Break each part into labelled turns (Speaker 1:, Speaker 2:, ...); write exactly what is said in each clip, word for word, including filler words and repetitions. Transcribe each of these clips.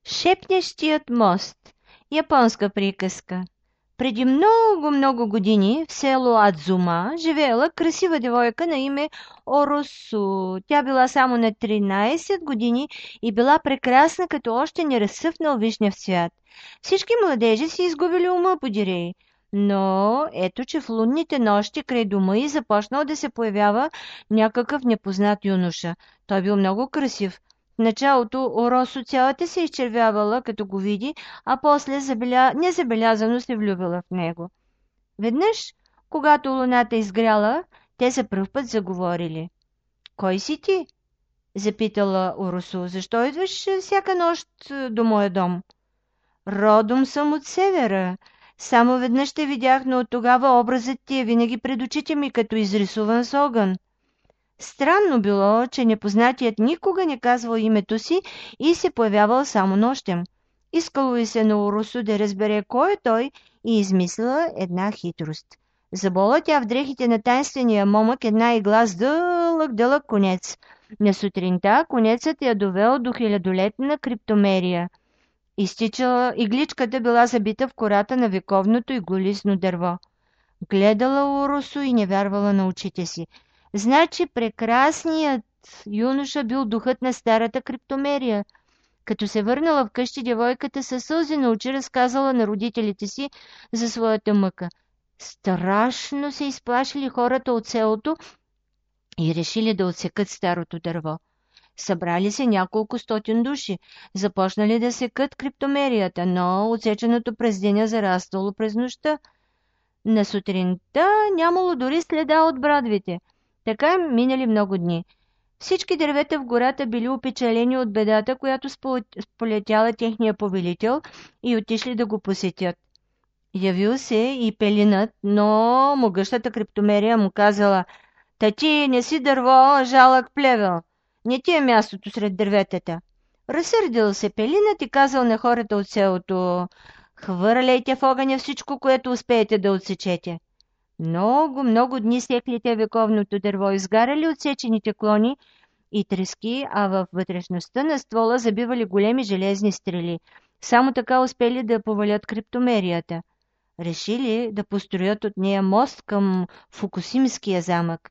Speaker 1: Шепнещият мост. Японска приказка. Преди много-много години в село Адзума живеела красива девойка на име Оросу. Тя била само на тринайсет години и била прекрасна като още не разсъфнал вишнев цвят. Всички младежи си изгубили ума подире. Но ето, че в лунните нощи край дома й започнал да се появява някакъв непознат юноша. Той бил много красив. В началото Оросо цялата се изчервявала, като го види, а после забеля... незабелязано се влюбила в него. Веднъж, когато луната изгряла, те за пръв път заговорили. «Кой си ти?» запитала Оросо. «Защо идваш всяка нощ до моя дом?» «Родом съм от севера. Само веднъж те видях, но от тогава образът ти е винаги пред очите ми, като изрисуван с огън.» Странно било, че непознатият никога не казвал името си и се появявал само нощем. Искало и се на Оросо да разбере кой е той и измислила една хитрост. Забола тя в дрехите на тайнствения момък една игла с дълъг, дълъг конец. На сутринта конецът я довел до хилядолетна криптомерия. Изтичала, игличката била забита в кората на вековното иглолистно дърво. Гледала Оросо и не вярвала на очите си. Значи прекрасният юноша бил духът на старата криптомерия. Като се върнала вкъщи, девойката със сълзи на очи разказала на родителите си за своята мъка. Страшно се изплашили хората от селото и решили да отсекат старото дърво. Събрали се няколко стотин души, започнали да секат криптомерията, но отсеченото през деня зараствало през нощта. На сутринта нямало дори следа от брадвите. Така минали много дни. Всички дървета в гората били опечалени от бедата, която сполетяла техния повелител и отишли да го посетят. Явил се и пелинът, но могъщата криптомерия му казала: «Та ти не си дърво, а жалък плевел. Не ти е мястото сред дърветата.» Разсърдил се пелинът и казал на хората от селото: «Хвърляйте в огъня всичко, което успеете да отсечете.» Много, много дни секли те вековното дърво, изгарали отсечените клони и трески, а във вътрешността на ствола забивали големи железни стрели. Само така успели да повалят криптомерията. Решили да построят от нея мост към Фукусимския замък,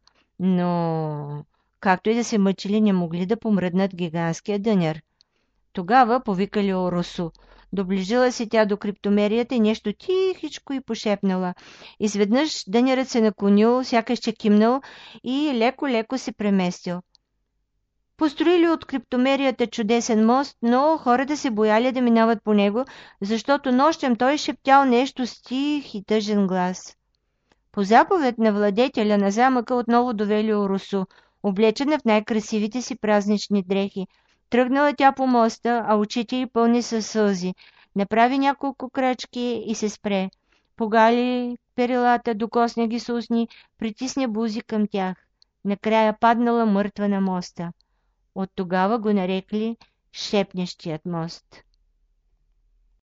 Speaker 1: но както и да се мъчили, не могли да помръднат гигантския дънер. Тогава повикали Оросо. Доближила се тя до криптомерията и нещо тихичко й пошепнала. Изведнъж дънерът се наклонил, сякаш че кимнал и леко-леко се преместил. Построили от криптомерията чудесен мост, но хората се бояли да минават по него, защото нощем той шептял нещо с тих и тъжен глас. По заповед на владетеля на замъка отново довели Оросо, облечена в най-красивите си празнични дрехи. Тръгнала тя по моста, а очите й пълни със сълзи. Направи няколко крачки и се спре. Погали перилата, докосне ги с устни, притисне бузи към тях. Накрая паднала мъртва на моста. От тогава го нарекли Шепнещият мост.